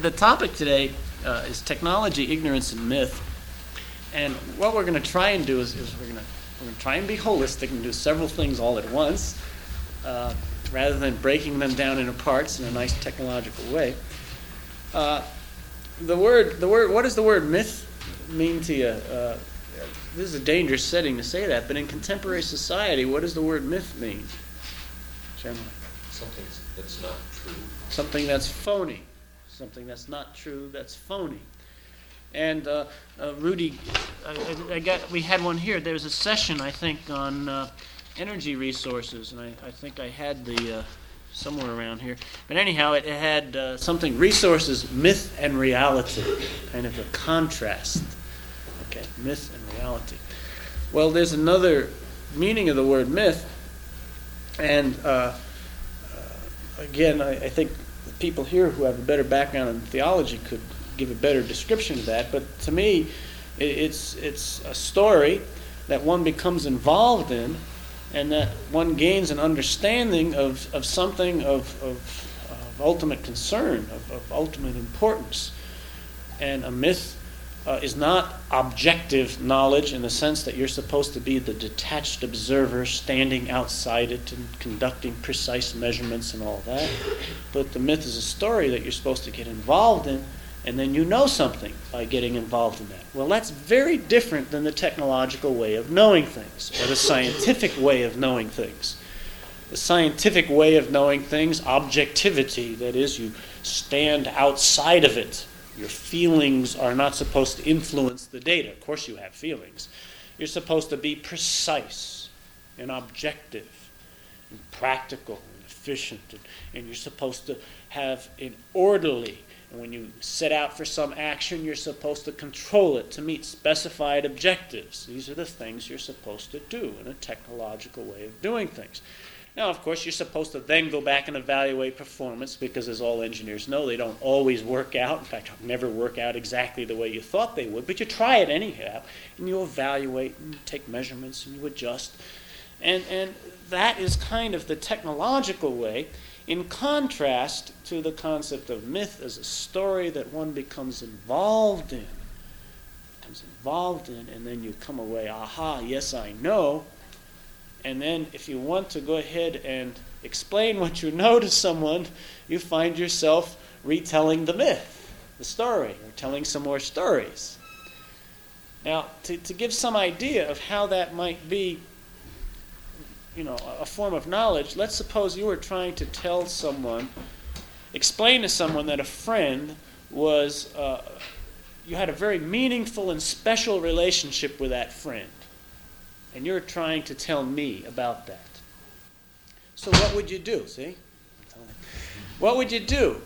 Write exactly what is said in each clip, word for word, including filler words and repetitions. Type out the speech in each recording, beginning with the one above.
the topic today uh, is technology, ignorance, and myth. And what we're going to try and do is, is we're going to we're going to try and be holistic and do several things all at once, uh, rather than breaking them down into parts in a nice technological way. Uh, the word, the word, what does the word myth mean to you? Uh, this is a dangerous setting to say that, but in contemporary society, what does the word myth mean? Generally, something that's not true. Something that's phony. Something that's not true, that's phony. And uh, uh, Rudy, I, I got, we had one here. There was a session, I think, on uh, energy resources, and I, I think I had the uh, somewhere around here. But anyhow, it, it had uh, something, resources, myth and reality, kind of a contrast. Okay, myth and reality. Well, there's another meaning of the word myth, and uh, uh, again, I, I think the people here who have a better background in theology could give a better description of that. But to me, it, it's it's a story that one becomes involved in, and that one gains an understanding of, of something of, of, of ultimate concern, of, of ultimate importance. And a myth uh, is not objective knowledge in the sense that you're supposed to be the detached observer standing outside it and conducting precise measurements and all that. But the myth is a story that you're supposed to get involved in, and then you know something by getting involved in that. Well, that's very different than the technological way of knowing things, or the scientific way of knowing things. The scientific way of knowing things, objectivity, that is, you stand outside of it. Your feelings are not supposed to influence the data. Of course you have feelings. You're supposed to be precise and objective and practical and efficient, and, and you're supposed to have an orderly. And when you set out for some action, you're supposed to control it to meet specified objectives. These are the things you're supposed to do in a technological way of doing things. Now, of course, you're supposed to then go back and evaluate performance because, as all engineers know, they don't always work out. In fact, never work out exactly the way you thought they would. But you try it anyhow, and you evaluate and you take measurements and you adjust. And, and that is kind of the technological way, in contrast to the concept of myth as a story that one becomes involved in. Becomes involved in, and then you come away, aha, yes, I know. And then if you want to go ahead and explain what you know to someone, you find yourself retelling the myth, the story, or telling some more stories. Now, to, to give some idea of how that might be, you know, a form of knowledge, let's suppose you were trying to tell someone, explain to someone that a friend was, uh, you had a very meaningful and special relationship with that friend. And you're trying to tell me about that. So what would you do, see? What would you do?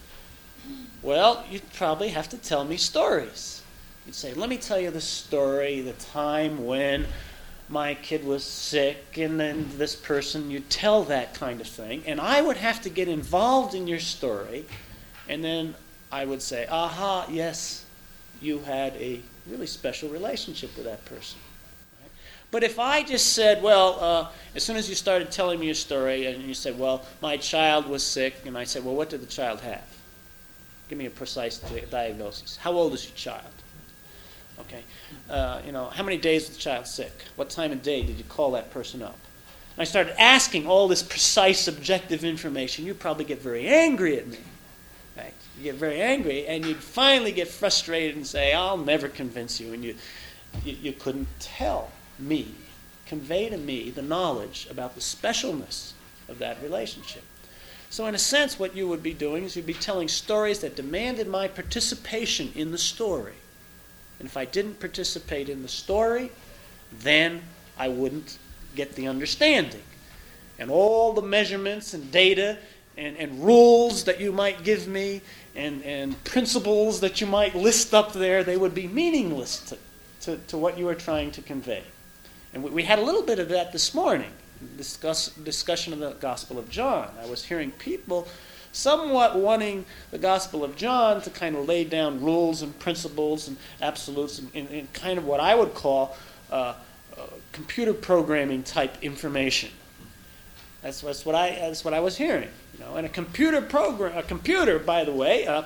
Well, you'd probably have to tell me stories. You'd say, let me tell you the story, the time when my kid was sick, and then this person, you'd tell that kind of thing. And I would have to get involved in your story, and then I would say, aha, yes, you had a really special relationship with that person. But if I just said, well, uh, as soon as you started telling me your story, and you said, well, my child was sick, and I said, well, what did the child have? Give me a precise diagnosis. How old is your child? Okay. Uh, you know, how many days was the child sick? What time of day did you call that person up? And I started asking all this precise, objective information. You'd probably get very angry at me. Right? You get very angry, and you'd finally get frustrated and say, I'll never convince you, and you, you, you couldn't tell me, convey to me the knowledge about the specialness of that relationship. So in a sense, what you would be doing is you'd be telling stories that demanded my participation in the story. And if I didn't participate in the story, then I wouldn't get the understanding. And all the measurements and data and, and rules that you might give me and, and principles that you might list up there, they would be meaningless to, to, to what you are trying to convey. And we had a little bit of that this morning, discuss, discussion of the Gospel of John. I was hearing people somewhat wanting the Gospel of John to kind of lay down rules and principles and absolutes and, and, and kind of what I would call uh, uh, computer programming type information. That's, that's what I that's what I was hearing. You know, and a computer program, a computer, by the way, uh,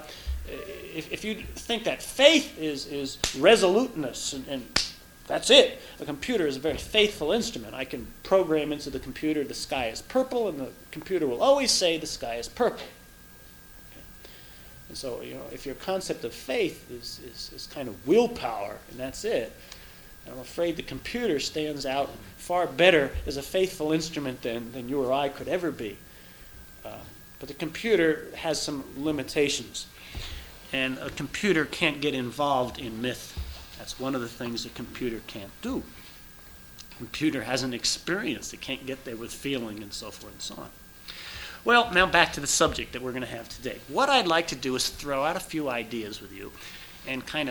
if, if you think that faith is, is resoluteness and, and that's it, a computer is a very faithful instrument. I can program into the computer the sky is purple, and the computer will always say the sky is purple. Okay. And so, you know, if your concept of faith is, is, is kind of willpower, and that's it, I'm afraid the computer stands out far better as a faithful instrument than, than you or I could ever be. Uh, but the computer has some limitations. And a computer can't get involved in myth. That's one of the things a computer can't do. A computer hasn't experienced. It can't get there with feeling and so forth and so on. Well, now back to the subject that we're going to have today. What I'd like to do is throw out a few ideas with you and kind of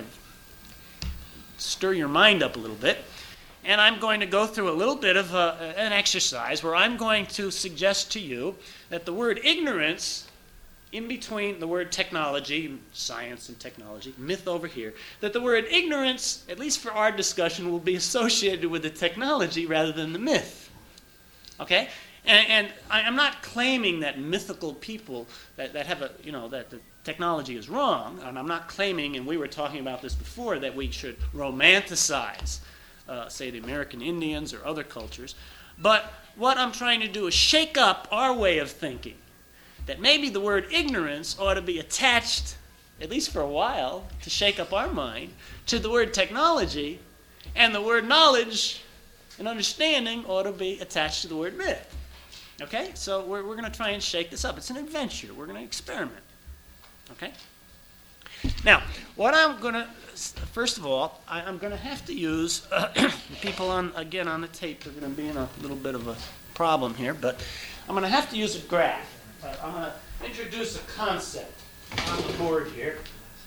stir your mind up a little bit. And I'm going to go through a little bit of a, an exercise where I'm going to suggest to you that the word ignorance, in between the word technology, science and technology, myth over here, that the word ignorance, at least for our discussion, will be associated with the technology rather than the myth. Okay? And, and I, I'm not claiming that mythical people that, that have a, you know, that the technology is wrong, and I'm not claiming, and we were talking about this before, that we should romanticize, uh, say, the American Indians or other cultures. But what I'm trying to do is shake up our way of thinking. That maybe the word ignorance ought to be attached, at least for a while, to shake up our mind, to the word technology, and the word knowledge and understanding ought to be attached to the word myth. Okay? So we're, we're going to try and shake this up. It's an adventure. We're going to experiment. Okay? Now, what I'm going to, first of all, I, I'm going to have to use, uh, the people on, again, on the tape are going to be in a little bit of a problem here, but I'm going to have to use a graph. Uh, I'm going to introduce a concept on the board here.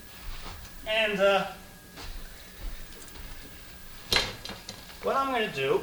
And uh, what I'm going to do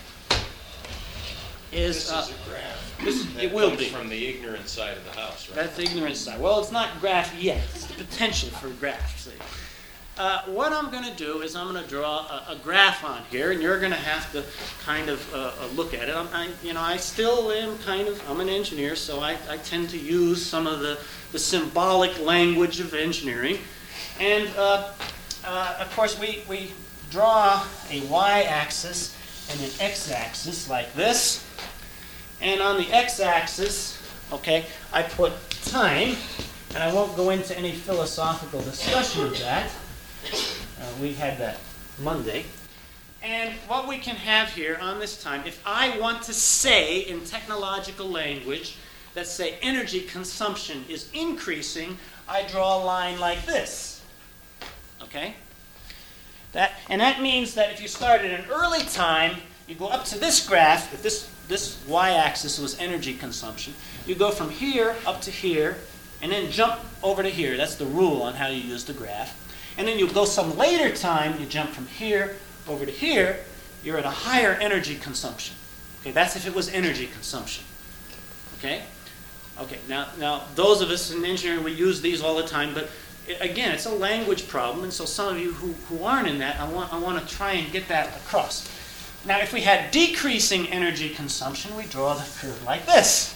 is... This uh, is a graph. This, that it will comes be. from the ignorant side of the house, right? That's the ignorant side. Well, it's not graph yet. It's the potential for graph. See. Uh, what I'm going to do is I'm going to draw a, a graph on here, and you're going to have to kind of uh, uh, look at it. I'm, I, you know, I still am kind of, I'm an engineer, so I, I tend to use some of the, the symbolic language of engineering. And, uh, uh, of course, we, we draw a y-axis and an x-axis like this. And on the x-axis, okay, I put time, and I won't go into any philosophical discussion of that. Uh, we had that Monday. And what we can have here on this time, if I want to say in technological language that, say, energy consumption is increasing, I draw a line like this. Okay? That, and that means that if you start at an early time, you go up to this graph, if this, this y-axis was energy consumption, you go from here up to here, and then jump over to here. That's the rule on how you use the graph. And then you go some later time, you jump from here over to here, you're at a higher energy consumption. Okay, that's if it was energy consumption. Okay? Okay, now, now those of us in engineering, we use these all the time, but it, again, it's a language problem, and so some of you who, who aren't in that, I want, I want to try and get that across. Now, if we had decreasing energy consumption, we draw the curve like this.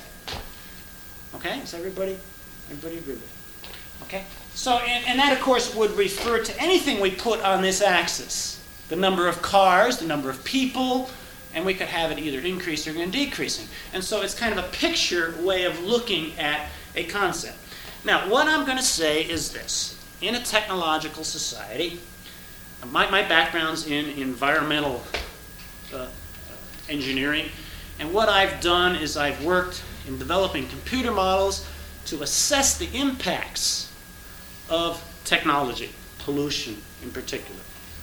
Okay, is everybody, everybody agree with it? Okay? So, and, and that, of course, would refer to anything we put on this axis. The number of cars, the number of people, and we could have it either increasing or decreasing. And so it's kind of a picture way of looking at a concept. Now, what I'm going to say is this. In a technological society, my, my background's in environmental uh, engineering, and what I've done is I've worked in developing computer models to assess the impacts of technology, pollution in particular.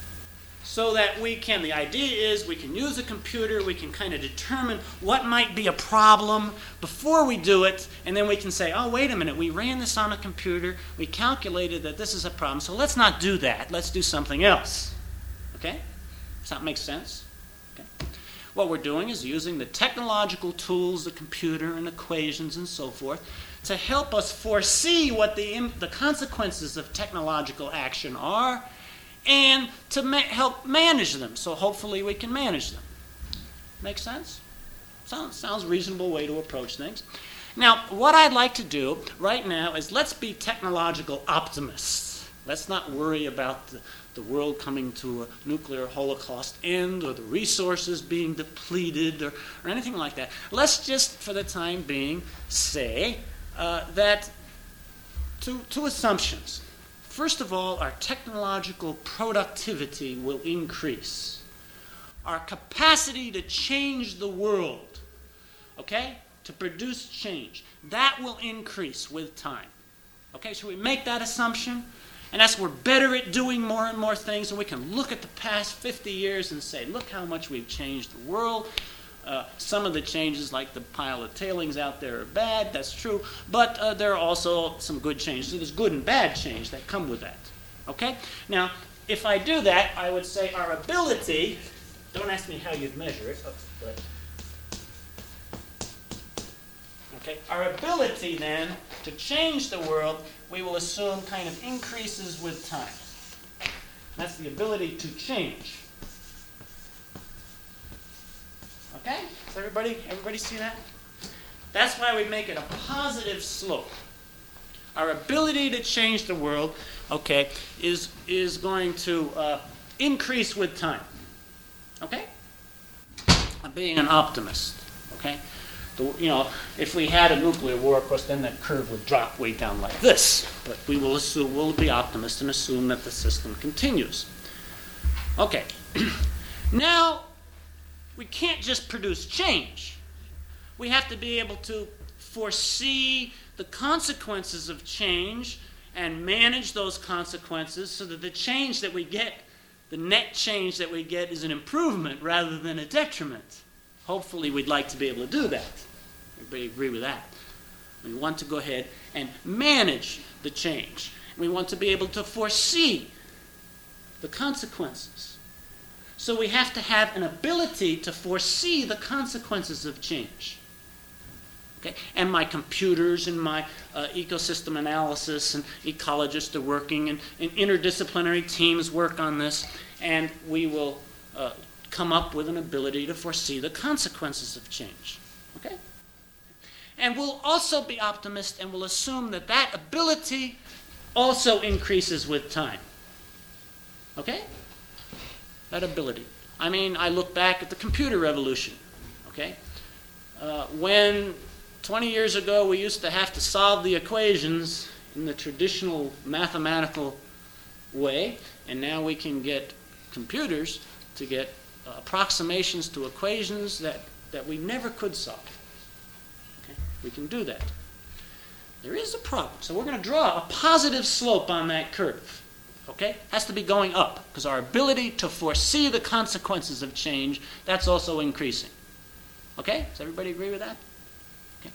So that we can, the idea is we can use a computer, we can kind of determine what might be a problem before we do it, and then we can say, oh, wait a minute, we ran this on a computer, we calculated that this is a problem, so let's not do that, let's do something else. Okay? Does that make sense? Okay. What we're doing is using the technological tools, the computer and equations and so forth, to help us foresee what the, the consequences of technological action are and to ma- help manage them. So hopefully we can manage them. Make sense? Sounds, sounds a reasonable way to approach things. Now, what I'd like to do right now is let's be technological optimists. Let's not worry about the, the world coming to a nuclear holocaust end or the resources being depleted or, or anything like that. Let's just, for the time being, say uh, that two, two assumptions. First of all, our technological productivity will increase. Our capacity to change the world, okay, to produce change, that will increase with time. Okay, so we make that assumption, and that's we're better at doing more and more things, and we can look at the past fifty years and say, look how much we've changed the world. Uh, some of the changes, like the pile of tailings out there, are bad, that's true, but uh, there are also some good changes. So there's good and bad change that come with that. Okay? Now, if I do that, I would say our ability, don't ask me how you'd measure it, but okay, our ability then to change the world, we will assume kind of increases with time. That's the ability to change. Okay? Does everybody, everybody see that? That's why we make it a positive slope. Our ability to change the world, okay, is, is going to uh, increase with time. Okay? I'm being an optimist. Okay? The, you know, if we had a nuclear war, of course, then that curve would drop way down like this. But we will assume, we'll be optimists and assume that the system continues. Okay. Now, we can't just produce change. We have to be able to foresee the consequences of change and manage those consequences so that the change that we get, the net change that we get, is an improvement rather than a detriment. Hopefully we'd like to be able to do that. Everybody agree with that? We want to go ahead and manage the change. We want to be able to foresee the consequences. So we have to have an ability to foresee the consequences of change. Okay? And my computers and my uh, ecosystem analysis and ecologists are working, and, and interdisciplinary teams work on this, and we will uh, come up with an ability to foresee the consequences of change. Okay? And we'll also be optimists and we'll assume that that ability also increases with time. Okay? That ability. I mean, I look back at the computer revolution. Okay? Uh, when twenty years ago we used to have to solve the equations in the traditional mathematical way, and now we can get computers to get uh, approximations to equations that, that we never could solve. Okay? We can do that. There is a problem. So we're going to draw a positive slope on that curve. Okay? Has to be going up, because our ability to foresee the consequences of change, that's also increasing. Okay? Does everybody agree with that? Okay.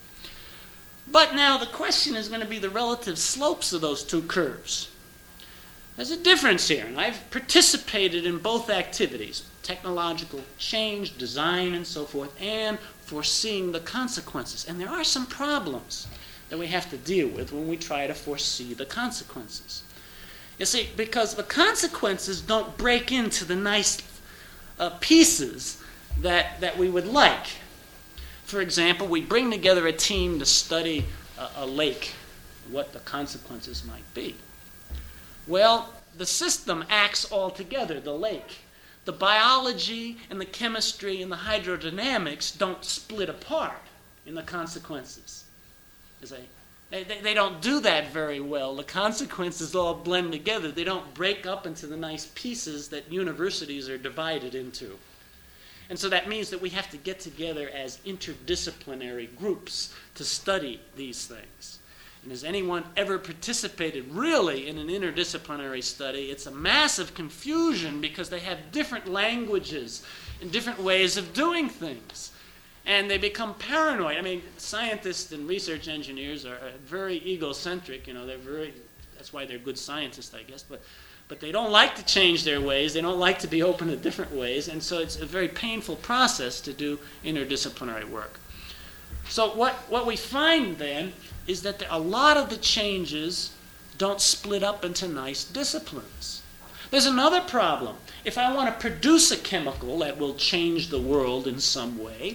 But now the question is going to be the relative slopes of those two curves. There's a difference here, and I've participated in both activities, technological change, design, and so forth, and foreseeing the consequences. And there are some problems that we have to deal with when we try to foresee the consequences. You see, because the consequences don't break into the nice uh, pieces that, that we would like. For example, we bring together a team to study a, a lake, what the consequences might be. Well, the system acts all together, the lake. The biology and the chemistry and the hydrodynamics don't split apart in the consequences. As I They, they, they don't do that very well. The consequences all blend together. They don't break up into the nice pieces that universities are divided into. And so that means that we have to get together as interdisciplinary groups to study these things. And has anyone ever participated really in an interdisciplinary study? It's a massive confusion because they have different languages and different ways of doing things. And they become paranoid. I mean, scientists and research engineers are very egocentric. You know, they're very, that's why they're good scientists, I guess. But, but they don't like to change their ways. They don't like to be open to different ways. And so it's a very painful process to do interdisciplinary work. So what, what we find then is that a lot of the changes don't split up into nice disciplines. There's another problem. If I want to produce a chemical that will change the world in some way,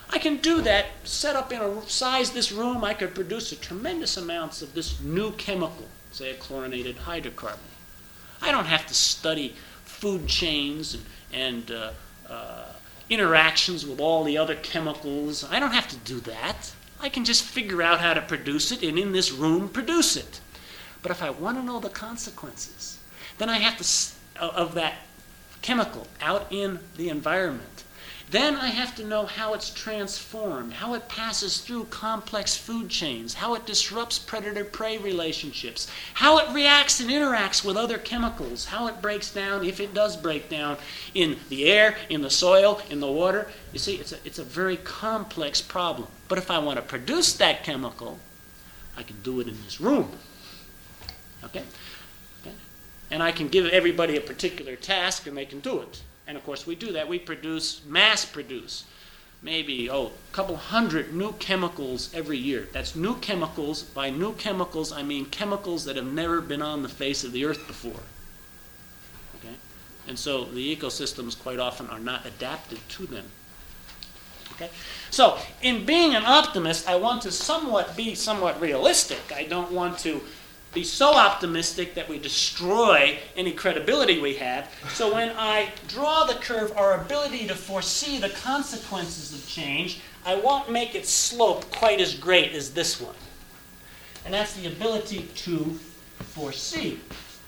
I can do that, set up in a size this room, I could produce a tremendous amounts of this new chemical, say a chlorinated hydrocarbon. I don't have to study food chains and, and uh, uh, interactions with all the other chemicals. I don't have to do that. I can just figure out how to produce it and in this room produce it. But if I want to know the consequences, then I have to, of that chemical out in the environment. Then I have to know how it's transformed, how it passes through complex food chains, how it disrupts predator-prey relationships, how it reacts and interacts with other chemicals, how it breaks down, if it does break down, in the air, in the soil, in the water. You see, it's a, it's a very complex problem. But if I want to produce that chemical, I can do it in this room. Okay? Okay? And I can give everybody a particular task and they can do it. And of course we do that. We produce, mass produce, maybe, oh, a couple hundred new chemicals every year. That's new chemicals. By new chemicals, I mean chemicals that have never been on the face of the earth before. Okay? And so the ecosystems quite often are not adapted to them. Okay? So, in being an optimist, I want to somewhat be somewhat realistic. I don't want to be so optimistic that we destroy any credibility we have. So when I draw the curve, our ability to foresee the consequences of change, I won't make its slope quite as great as this one. And that's the ability to foresee.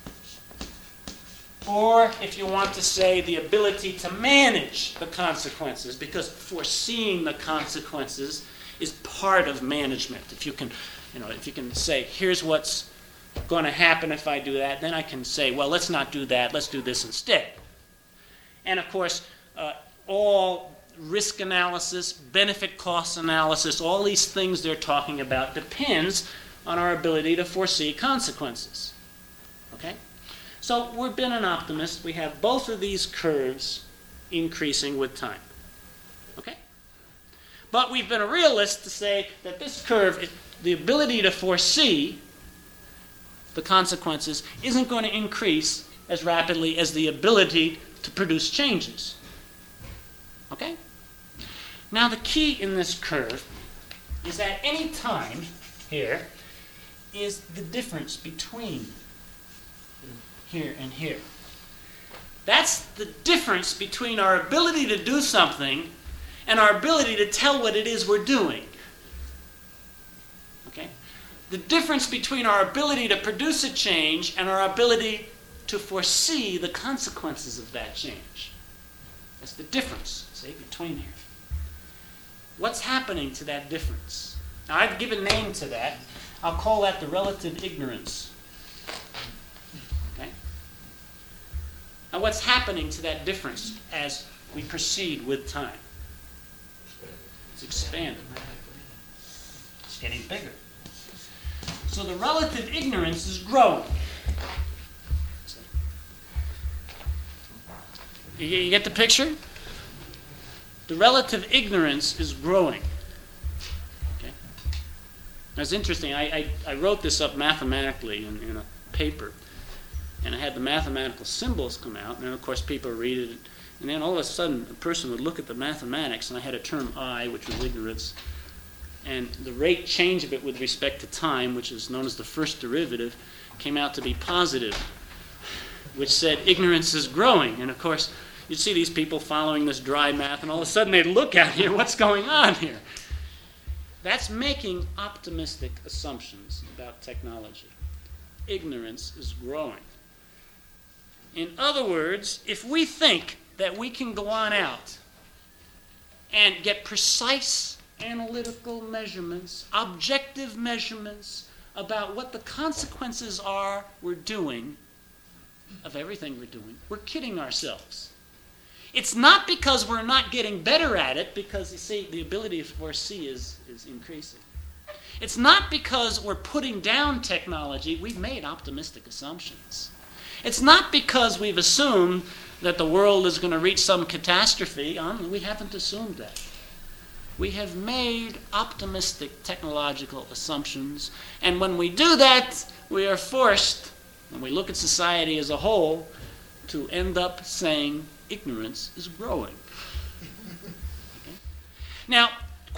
Or, if you want to say, the ability to manage the consequences, because foreseeing the consequences is part of management. If you can, you know, if you can say, here's what's going to happen if I do that, then I can say, well, let's not do that, let's do this instead. And of course, uh, all risk analysis, benefit cost analysis, all these things they're talking about depends on our ability to foresee consequences. Okay? So we've been an optimist. We have both of these curves increasing with time. Okay? But we've been a realist to say that this curve, the ability to foresee the consequences, isn't going to increase as rapidly as the ability to produce changes. Okay? Now the key in this curve is that any time here is the difference between here and here. That's the difference between our ability to do something and our ability to tell what it is we're doing. Okay? The difference between our ability to produce a change and our ability to foresee the consequences of that change. That's the difference, see, between here. What's happening to that difference? Now, I've given a name to that. I'll call that the relative ignorance. Okay? Now, what's happening to that difference as we proceed with time? It's expanding. It's getting bigger. So the relative ignorance is growing. You get the picture? The relative ignorance is growing. Okay? Now it's interesting. I, I, I wrote this up mathematically in, in a paper, and I had the mathematical symbols come out, and then of course people read it, and then all of a sudden a person would look at the mathematics, and I had a term I, which was ignorance, and the rate change of it with respect to time, which is known as the first derivative, came out to be positive, which said ignorance is growing. And of course, you'd see these people following this dry math, and all of a sudden they'd look out here, what's going on here? That's making optimistic assumptions about technology. Ignorance is growing. In other words, if we think that we can go on out and get precise analytical measurements, objective measurements about what the consequences are we're doing of everything we're doing, we're kidding ourselves. It's not because we're not getting better at it, because you see, the ability to foresee is, is increasing. It's not because we're putting down technology. We've made optimistic assumptions. It's not because we've assumed that the world is going to reach some catastrophe. Um, we haven't assumed that. We have made optimistic technological assumptions, and when we do that, we are forced, when we look at society as a whole, to end up saying ignorance is growing. Okay? Now,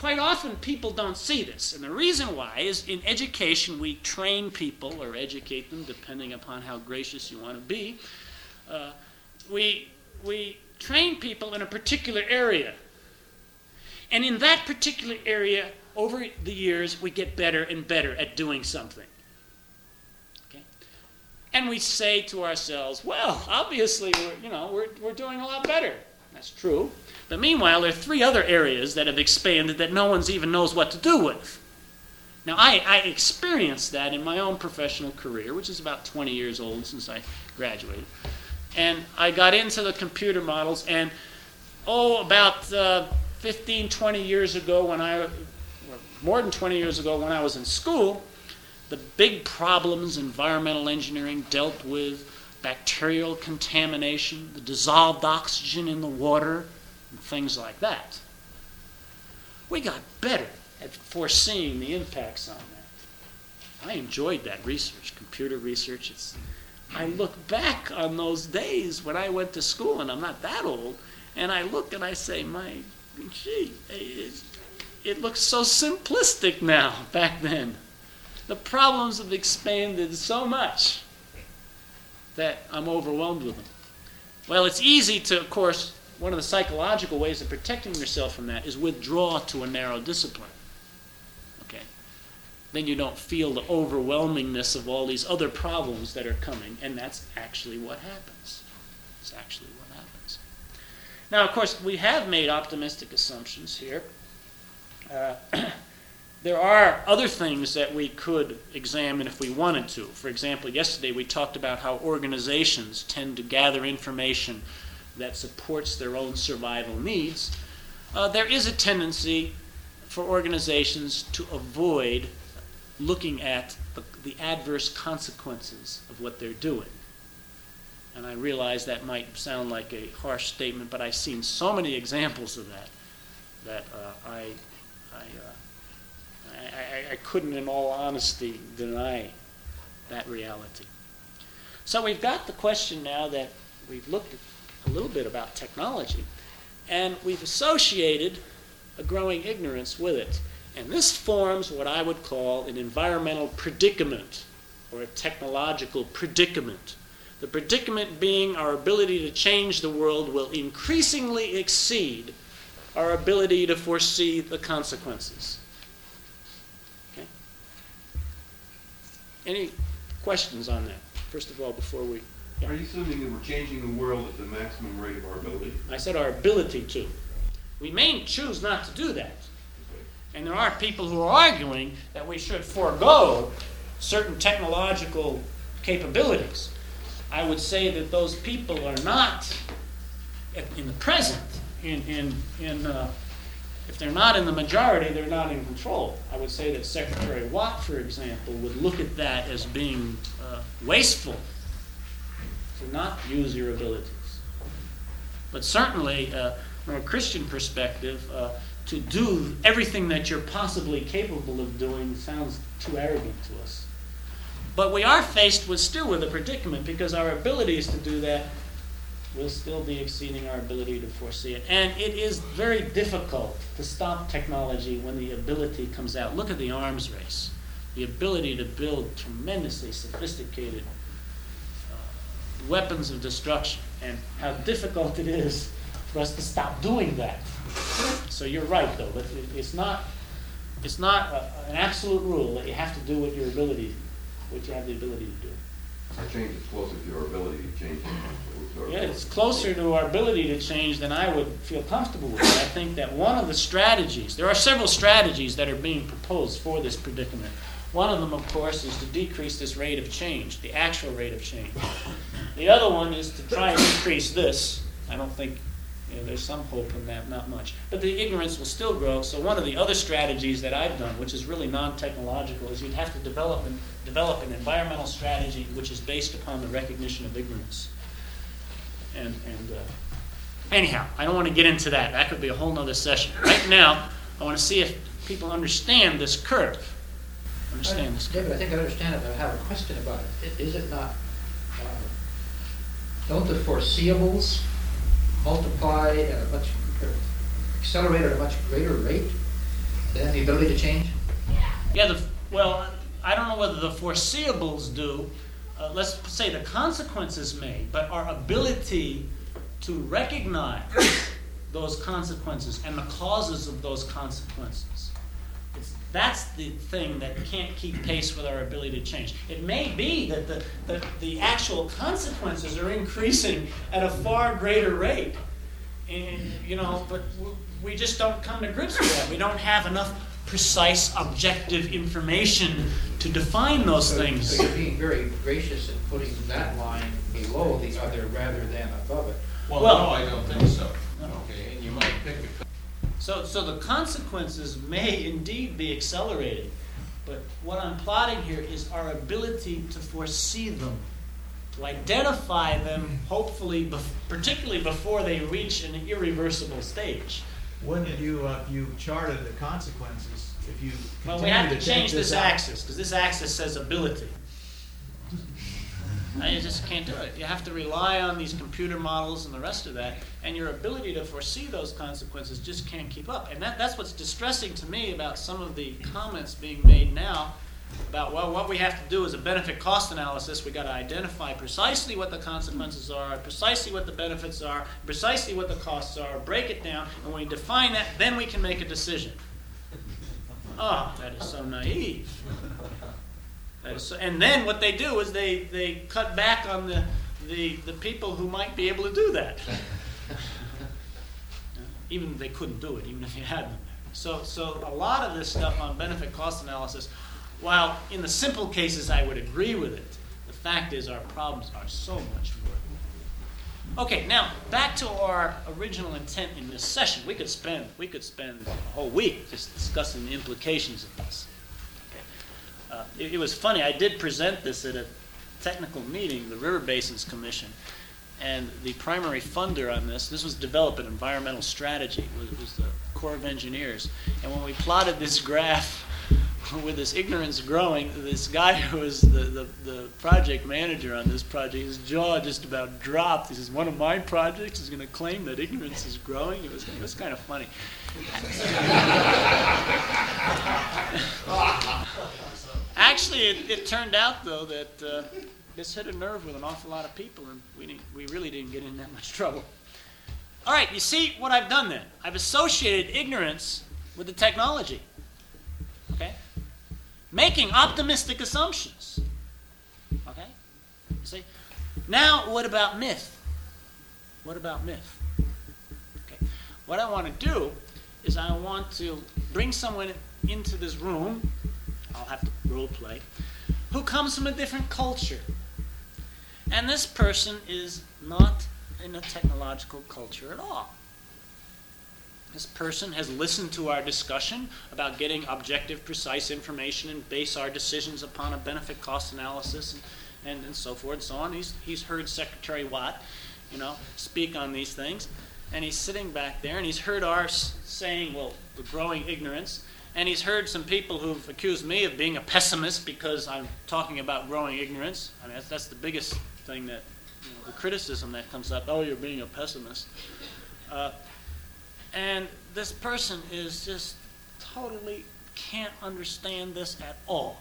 quite often people don't see this. And the reason why is in education we train people, or educate them, depending upon how gracious you want to be. Uh, we, we train people in a particular area. And in that particular area, over the years, we get better and better at doing something. Okay? And we say to ourselves, well, obviously, we're, you know, we're, we're doing a lot better. That's true. But meanwhile, there are three other areas that have expanded that no one even knows what to do with. Now, I, I experienced that in my own professional career, which is about twenty years old since I graduated. And I got into the computer models, and, oh, about uh, fifteen, twenty years ago when I, or more than twenty years ago when I was in school, the big problems environmental engineering dealt with, bacterial contamination, the dissolved oxygen in the water, and things like that. We got better at foreseeing the impacts on that. I enjoyed that research, computer research. It's, I look back on those days when I went to school, and I'm not that old, and I look and I say, my, gee, it, it looks so simplistic now back then. The problems have expanded so much that I'm overwhelmed with them. Well, it's easy to, of course, one of the psychological ways of protecting yourself from that is withdraw to a narrow discipline. Okay? Then you don't feel the overwhelmingness of all these other problems that are coming, and that's actually what happens. It's actually what happens. Now, of course, we have made optimistic assumptions here. Uh, There are other things that we could examine if we wanted to. For example, yesterday we talked about how organizations tend to gather information that supports their own survival needs. Uh, there is a tendency for organizations to avoid looking at the, the adverse consequences of what they're doing. And I realize that might sound like a harsh statement, but I've seen so many examples of that that uh, I... I uh, I, I couldn't, in all honesty, deny that reality. So we've got the question now that we've looked at a little bit about technology, and we've associated a growing ignorance with it. And this forms what I would call an environmental predicament, or a technological predicament. The predicament being our ability to change the world will increasingly exceed our ability to foresee the consequences. Any questions on that? First of all, before we... Yeah. Are you assuming that we're changing the world at the maximum rate of our ability? I said our ability to. We may choose not to do that. Okay. And there are people who are arguing that we should forego certain technological capabilities. I would say that those people are not, in the present, in, in, in uh, if they're not in the majority, they're not in control. I would say that Secretary Watt, for example, would look at that as being uh, wasteful to not use your abilities. But certainly, uh, from a Christian perspective, uh, to do everything that you're possibly capable of doing sounds too arrogant to us. But we are faced with still with a predicament because our abilities to do that will still be exceeding our ability to foresee it. And it is very difficult to stop technology when the ability comes out. Look at the arms race. The ability to build tremendously sophisticated uh, weapons of destruction, and how difficult it is for us to stop doing that. So you're right, though. But it's not, it's not a, an absolute rule that you have to do what your ability, what you have the ability to do. I change is closer to our ability to change. Yeah, it's closer to our ability to change than I would feel comfortable with. I think that one of the strategies, there are several strategies that are being proposed for this predicament. One of them, of course, is to decrease this rate of change, the actual rate of change. The other one is to try and increase this. I don't think, you know, there's some hope in that, not much. But the ignorance will still grow. So one of the other strategies that I've done, which is really non-technological, is you'd have to develop an, develop an environmental strategy which is based upon the recognition of ignorance. And, and uh, anyhow, I don't want to get into that. That could be a whole other session. Right now, I want to see if people understand this curve. Understand this curve. David, I think I understand it, but I have a question about it. Is it not, uh, don't the foreseeables multiply at a much, accelerate at a much greater rate And the ability to change? Yeah, the, well, I don't know whether the foreseeables do. Uh, let's say the consequences may, but our ability to recognize those consequences and the causes of those consequences, it's, that's the thing that can't keep pace with our ability to change. It may be that the, the, the actual consequences are increasing at a far greater rate, and, you know, but we just don't come to grips with that. We don't have enough precise, objective information to define those So- things. So you're being very gracious in putting that line below the other rather than above it. Well, Well- no, I don't think so. Okay, and you might pick a. So, so the consequences may indeed be accelerating, but what I'm plotting here is our ability to foresee them, to identify them, hopefully, bef- particularly before they reach an irreversible stage. Wouldn't you, uh, if you charted the consequences, if you Well, we continue have to take change this out- axis, because this axis says ability. I just can't do it. You have to rely on these computer models and the rest of that, and your ability to foresee those consequences just can't keep up. And that, that's what's distressing to me about some of the comments being made now about, well, what we have to do is a benefit-cost analysis. We've got to identify precisely what the consequences are, precisely what the benefits are, precisely what the costs are, break it down, and when we define that, then we can make a decision. Oh, that is so naive. That is so, and then what they do is they, they cut back on the, the, the people who might be able to do that. Even if they couldn't do it, even if you had them there. So, so a lot of this stuff on benefit-cost analysis, while in the simple cases I would agree with it, the fact is our problems are so much more. Okay, now back to our original intent in this session. We could spend we could spend a whole week just discussing the implications of this. Okay. Uh, it, it was funny. I did present this at a technical meeting, the River Basins Commission, and the primary funder on this. This was develop an environmental strategy. Was, was the Corps of Engineers, and when we plotted this graph with this ignorance growing, this guy who was the, the, the project manager on this project, his jaw just about dropped. He says, one of my projects is going to claim that ignorance is growing. It was, it was kind of funny. Actually, it, it turned out, though, that uh, this hit a nerve with an awful lot of people, and we, didn't, we really didn't get in that much trouble. All right, you see what I've done then? I've associated ignorance with the technology. Okay? Making optimistic assumptions. Okay? See? Now, what about myth? What about myth? Okay. What I want to do is I want to bring someone into this room, I'll have to role play, who comes from a different culture. And this person is not in a technological culture at all. This person has listened to our discussion about getting objective, precise information and base our decisions upon a benefit-cost analysis and, and, and so forth and so on. He's, he's heard Secretary Watt, you know, speak on these things, and he's sitting back there, and he's heard our s- saying, well, the growing ignorance, and he's heard some people who've accused me of being a pessimist because I'm talking about growing ignorance. I mean, that's, that's the biggest thing that, you know, the criticism that comes up, oh, you're being a pessimist. Uh, And this person is just totally can't understand this at all.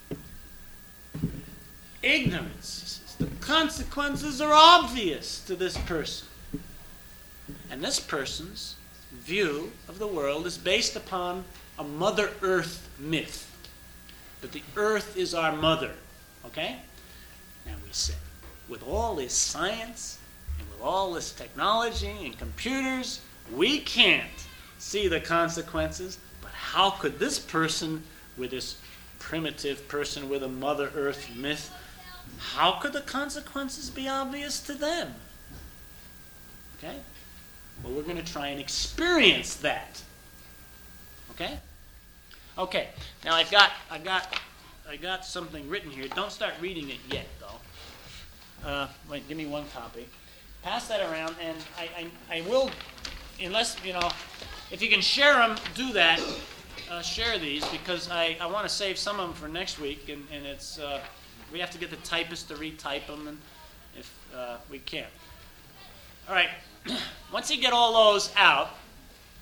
Ignorance. The consequences are obvious to this person. And this person's view of the world is based upon a Mother Earth myth. That the Earth is our mother. Okay? Now we say, with all this science and with all this technology and computers, we can't see the consequences, but how could this person, with this primitive person with a Mother Earth myth, how could the consequences be obvious to them? Okay? Well, we're going to try and experience that. Okay? Okay. Now I've got, I got, I got something written here. Don't start reading it yet, though. Uh, wait, give me one copy. Pass that around, and I, I, I will. Unless, you know, if you can share them, do that. Uh, share these, because I, I want to save some of them for next week, and, and it's uh, we have to get the typist to retype them, and if uh, we can't. All right. Once you get all those out,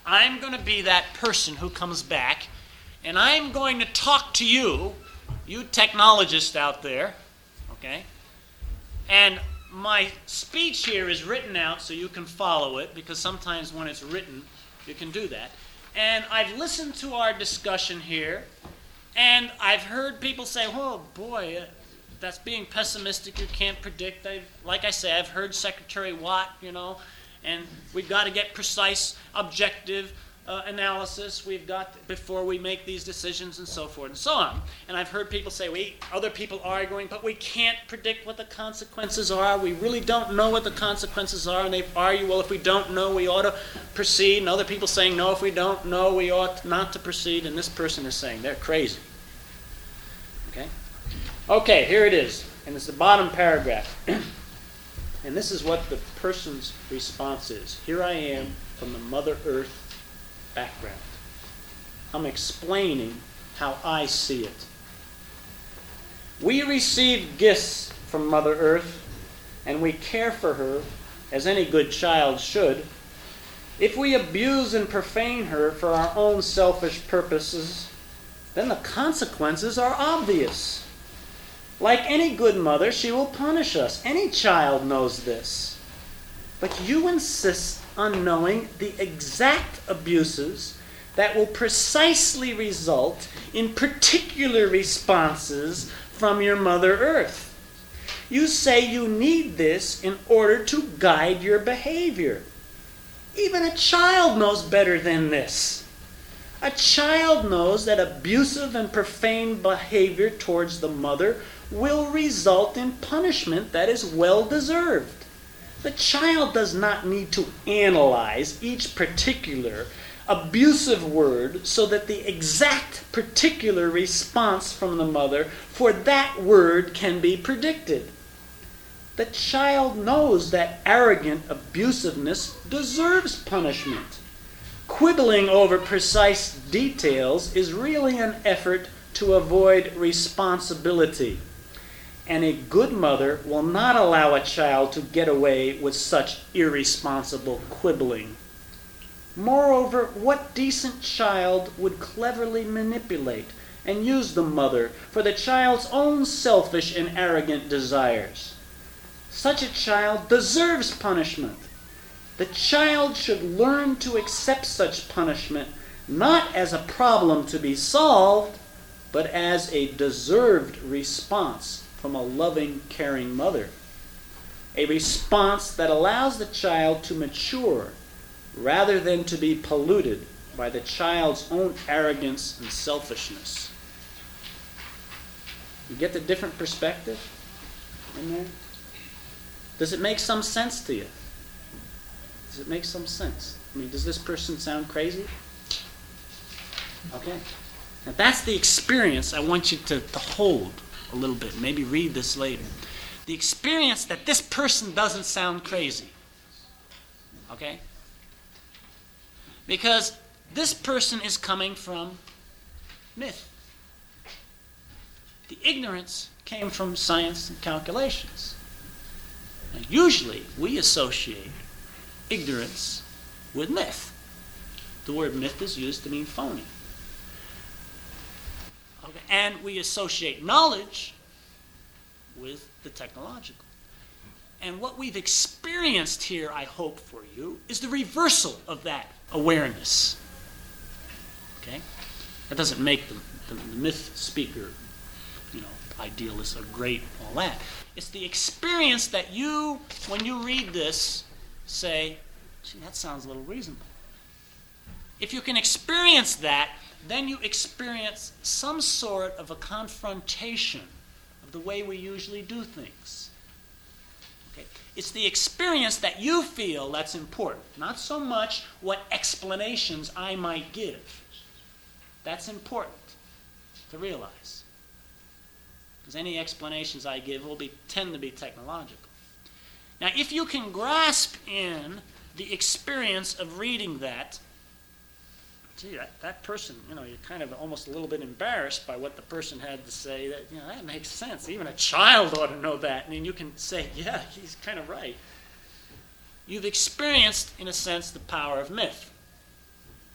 I'm going to be that person who comes back, and I'm going to talk to you, you technologists out there, okay? And my speech here is written out so you can follow it, because sometimes when it's written, you can do that. And I've listened to our discussion here, and I've heard people say, oh boy, uh, that's being pessimistic, you can't predict. I've, like I say, I've heard Secretary Watt, you know, and we've got to get precise, objective uh, analysis. We've got, before we make these decisions and so forth and so on. And I've heard people say, we, other people arguing, but we can't predict what the consequences are. We really don't know what the consequences are. And they argue, well, if we don't know, we ought to proceed. And other people saying, no, if we don't know, we ought not to proceed. And this person is saying, they're crazy. Okay? Okay, here it is. And it's the bottom paragraph. And this is what the person's response is. Here I am from the Mother Earth background. I'm explaining how I see it. We receive gifts from Mother Earth, and we care for her as any good child should. If we abuse and profane her for our own selfish purposes, then the consequences are obvious. Like any good mother, she will punish us. Any child knows this. But you insist on knowing the exact abuses that will precisely result in particular responses from your Mother Earth. You say you need this in order to guide your behavior. Even a child knows better than this. A child knows that abusive and profane behavior towards the mother will result in punishment that is well deserved. The child does not need to analyze each particular abusive word so that the exact particular response from the mother for that word can be predicted. The child knows that arrogant abusiveness deserves punishment. Quibbling over precise details is really an effort to avoid responsibility. And a good mother will not allow a child to get away with such irresponsible quibbling. Moreover, what decent child would cleverly manipulate and use the mother for the child's own selfish and arrogant desires? Such a child deserves punishment. The child should learn to accept such punishment not as a problem to be solved, but as a deserved response from a loving, caring mother. A response that allows the child to mature rather than to be polluted by the child's own arrogance and selfishness. You get the different perspective in there? Does it make some sense to you? Does it make some sense? I mean, does this person sound crazy? Okay. Now that's the experience I want you to, to hold a little bit. Maybe read this later. The experience that this person doesn't sound crazy. Okay? Because this person is coming from myth. The ignorance came from science and calculations. Now, usually we associate ignorance with myth. The word myth is used to mean phony. Okay. And we associate knowledge with the technological. And what we've experienced here, I hope for you, is the reversal of that awareness. Okay? That doesn't make the, the, the myth speaker, you know, idealist or great, all that. It's the experience that you, when you read this, say, gee, that sounds a little reasonable. If you can experience that, then you experience some sort of a confrontation of the way we usually do things. Okay? It's the experience that you feel that's important, not so much what explanations I might give. That's important to realize. Because any explanations I give will be tend to be technological. Now, if you can grasp in the experience of reading that, gee, that, that person, you know, you're kind of almost a little bit embarrassed by what the person had to say. That, you know, that makes sense. Even a child ought to know that. And then you can say, yeah, he's kind of right. You've experienced, in a sense, the power of myth.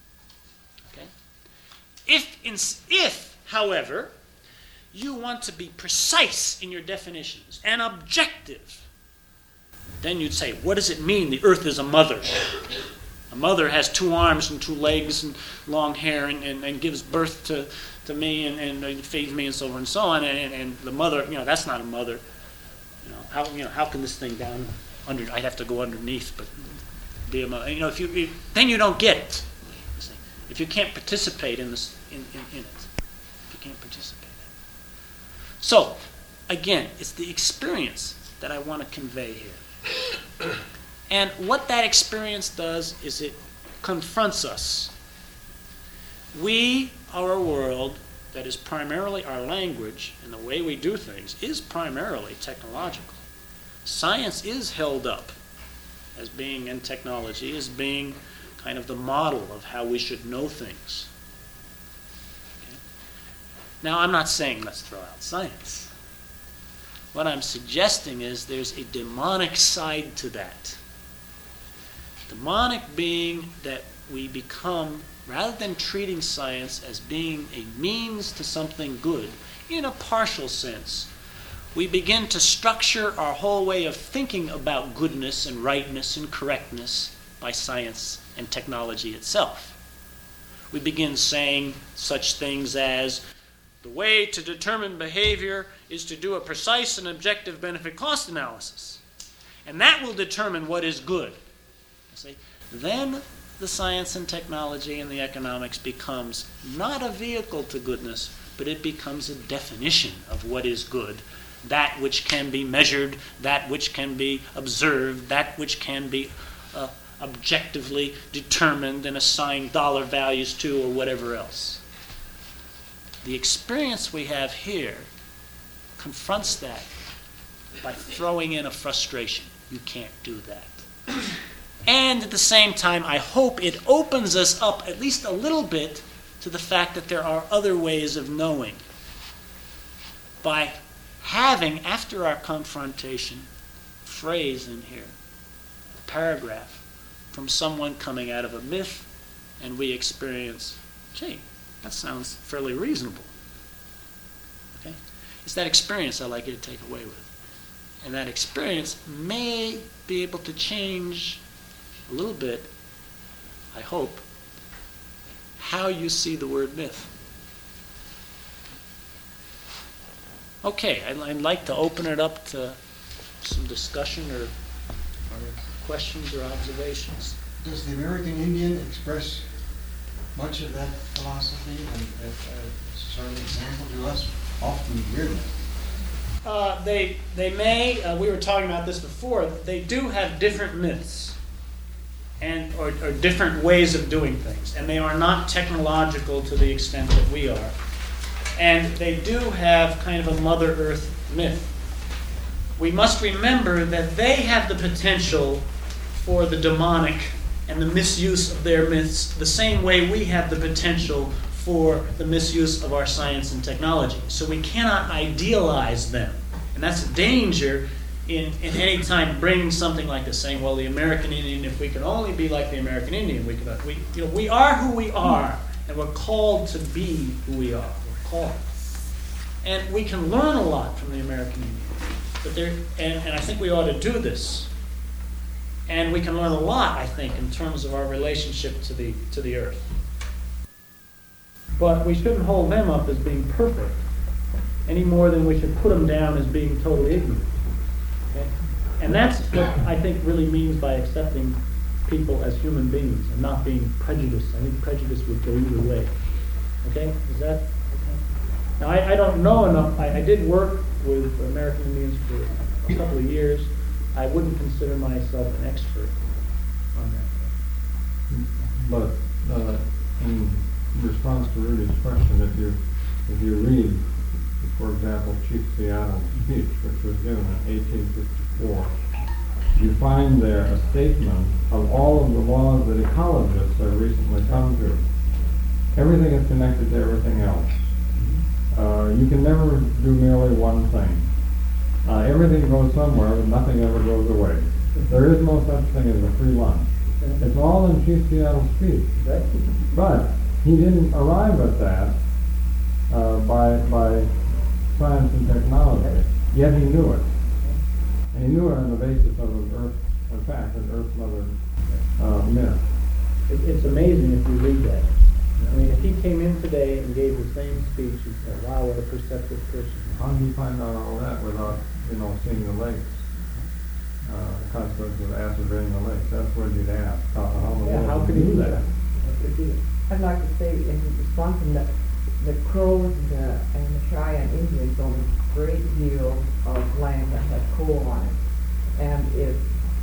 If, in, if, however, you want to be precise in your definitions and objective, then you'd say, what does it mean the earth is a mother? A mother has two arms and two legs and long hair and, and, and gives birth to, to me and, and, and feeds me and so on and so on. And, and, and the mother, you know, that's not a mother. You know, how you know how can this thing down under? I'd have to go underneath, but be a mother. You know, if you if, then you don't get it. You see. If you can't participate in this in, in, in it, if you can't participate. So, again, it's the experience that I want to convey here. And what that experience does is it confronts us. We are a world that is primarily, our language and the way we do things is primarily technological. Science is held up as being, and technology as being kind of the model of how we should know things. Okay? Now, I'm not saying let's throw out science. What I'm suggesting is there's a demonic side to that. Demonic being that we become, rather than treating science as being a means to something good, in a partial sense, we begin to structure our whole way of thinking about goodness and rightness and correctness by science and technology itself. We begin saying such things as, the way to determine behavior is to do a precise and objective benefit-cost analysis. And that will determine what is good. See? Then the science and technology and the economics becomes not a vehicle to goodness, but it becomes a definition of what is good, that which can be measured, that which can be observed, that which can be uh, objectively determined and assigned dollar values to or whatever else. The experience we have here confronts that by throwing in a frustration. You can't do that. And at the same time, I hope it opens us up at least a little bit to the fact that there are other ways of knowing. By having, after our confrontation, a phrase in here, a paragraph from someone coming out of a myth, and we experience, gee, that sounds fairly reasonable. Okay? It's that experience I'd like you to take away with. And that experience may be able to change a little bit, I hope, how you see the word myth. Okay, I'd, I'd like to open it up to some discussion or, or questions or observations. Does the American Indian express much of that philosophy and uh, uh, sort of example to us? Often hear that. Uh, they they may, uh, we were talking about this before, they do have different myths and or, or different ways of doing things, and they are not technological to the extent that we are. And they do have kind of a Mother Earth myth. We must remember that they have the potential for the demonic and the misuse of their myths the same way we have the potential for the misuse of our science and technology. So we cannot idealize them. And that's a danger in, in any time bringing something like this, saying, well, the American Indian, if we could only be like the American Indian, we could, we, you know, we are who we are, and we're called to be who we are. We're called. And we can learn a lot from the American Indian. But there, and, and I think we ought to do this. And we can learn a lot, I think, in terms of our relationship to the to the earth. But we shouldn't hold them up as being perfect any more than we should put them down as being totally ignorant. Okay? And that's what I think really means by accepting people as human beings and not being prejudiced. I think prejudice would go either way. Okay? Is that okay? Now, I, I don't know enough. I, I did work with American Indians for a couple of years. I wouldn't consider myself an expert on that. But uh, in response to Rudy's question, if you if you read, for example, Chief Seattle's speech, which was given in eighteen fifty-four, you find there a statement of all of the laws that ecologists have recently come to. Everything is connected to everything else. Uh, you can never do merely one thing. Uh, everything goes somewhere, but nothing ever goes away. There is no such thing as a free lunch. It's all in Chief Seattle's speech. But he didn't arrive at that uh, by, by science and technology, yet he knew it. And he knew it on the basis of an Earth, in fact, an Earth Mother uh, myth. It, it's amazing if you read that. I mean, if he came in today and gave the same speech, you'd say, wow, what a perceptive person. How do you find out all that without, you know, seeing the lakes? Uh, the consequences of acid rain in the lakes, that's what you'd ask. How, how, in the Yeah, world how did could he he do do that? that? How could he do that? I'd like to say in response to that, the Crows and the, and the Cheyenne Indians own a great deal of land that has coal on it. And if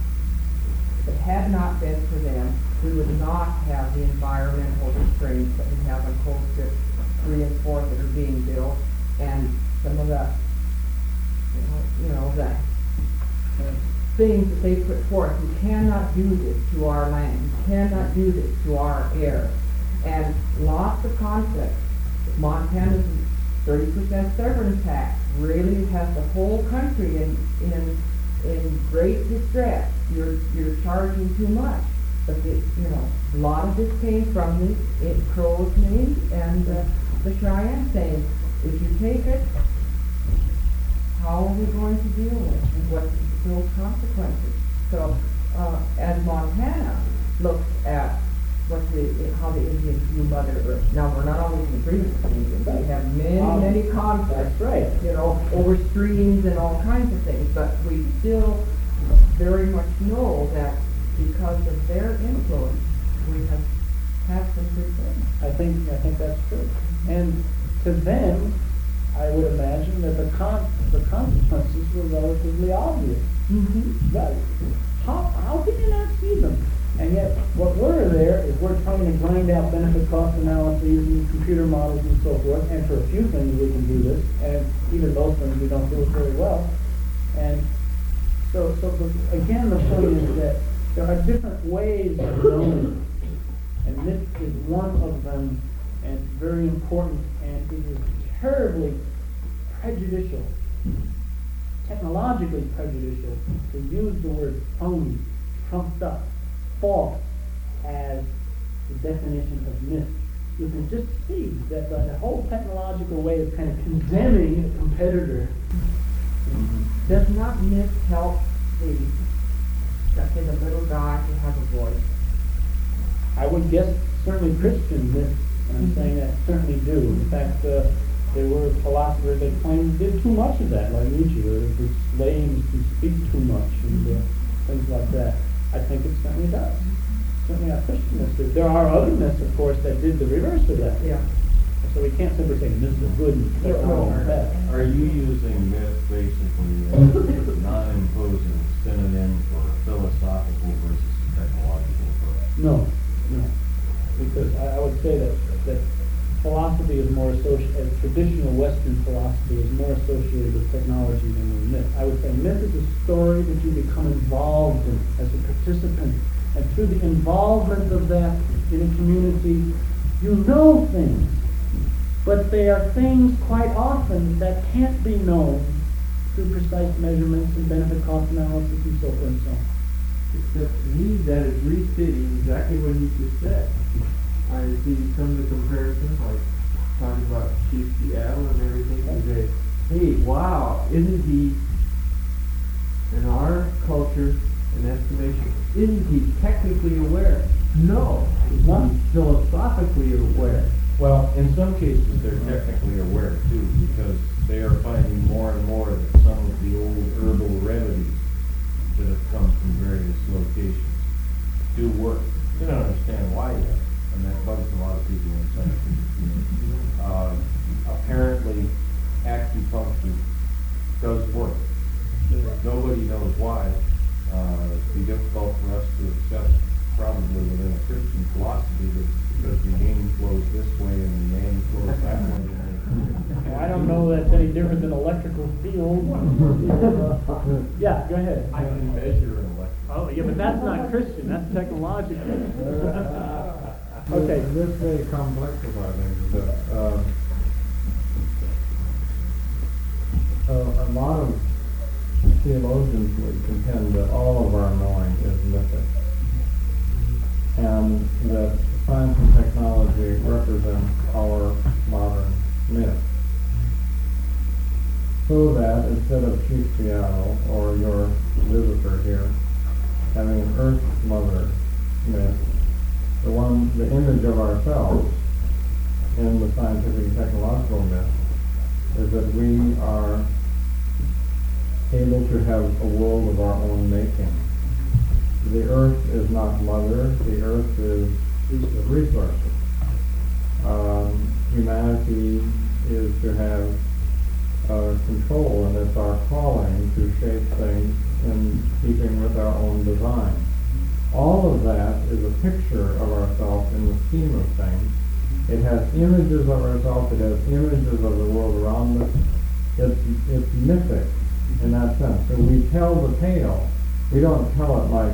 it had not been for them, we would not have the environmental restraints that we have on coal strips three and four that are being built, and some of the, you know, you know, the uh, things that they put forth. You cannot do this to our land. You cannot do this to our air. And lots of conflicts. Montana's thirty percent severance tax really has the whole country in, in, in great distress. You're, you're charging too much. But the, you know, a lot of this came from the it, Crow's name and uh, the Cheyenne saying, if you take it, how are we going to deal with it? And what those consequences? So, uh, as Montana looks at what the, how the Indians view Mother Earth. Now, we're not always in agreement with the Indians. We have many, Um, many conflicts. That's right. You know, over streams and all kinds of things. But we still very much know that because of their influence, we have had some good things. I think, I think that's true. And to them, I would imagine that the con, the consequences were relatively obvious. Mm-hmm. That, how, how can you not see them? And yet, what we're there is we're trying to grind out benefit cost analyses and computer models and so forth, and for a few things we can do this, and even those things we don't do it very well. And so, so the, again, the point is that there are different ways of knowing, and this is one of them, and it's very important, and it is terribly prejudicial, technologically prejudicial, to use the word phony, trumped up, false, as the definition of myth. You can just see that the, the whole technological way of kind of condemning a competitor. Does not myth help the, let's say, the little guy to have a voice? I would guess certainly Christian myths, and I'm saying that certainly do. In fact, uh, there were philosophers that claimed did too much of that, like Nietzsche, or the slaves who speak too much, and uh, things like that. I think it certainly does. Certainly our Christian myths. There are other myths, of course, that did the reverse of that. Yeah. So we can't simply say myths are good and technology is bad. Are you using myth basically as a non-imposing synonym for philosophical versus technological approach? No, no. Because I, I would say that, that philosophy is more associated, traditional Western philosophy is more associated with technology than with myth. I would say myth is a story that you become involved in as a participant. And through the involvement of that in a community, you know things. But they are things quite often that can't be known through precise measurements and benefit cost analysis and so forth and so on. Except to me, that is restating exactly what he just said. I see some of the comparisons, like talking about Chief Seattle and everything, and say, hey, wow, isn't he, in our culture and estimation, isn't he technically aware? No, he's not philosophically aware. Well, in some cases, they're technically aware too, because they are finding more and more that some of the old herbal remedies that have come from various locations do work. They don't understand why yet, and that bugs a lot of people in scientific community. Uh, apparently, acupuncture does work. Nobody knows why. Uh, it'd be difficult for us to accept, probably within a Christian philosophy, that because the yin flows this way and the yang flows that way. Well, I don't know that's any different than electrical field. Uh, yeah, go ahead. I can measure an electric. Oh, yeah, but that's not Christian, that's technological. Okay. This may complexify things, but um, a, a lot of theologians would contend that all of our knowing is mythic, and that science and technology represent instead of Chief Seattle or your visitor here having an Earth Mother myth, the one, the image of ourselves in the scientific and technological myth is that we are able to have a world of our own making. The Earth is not mother, the Earth is resources. Um, humanity is to have uh, control, and it's our calling to shape things in keeping with our own design. All of that is a picture of ourselves in the scheme of things. It has images of ourselves, it has images of the world around us. It's, it's mythic in that sense. So we tell the tale. We don't tell it like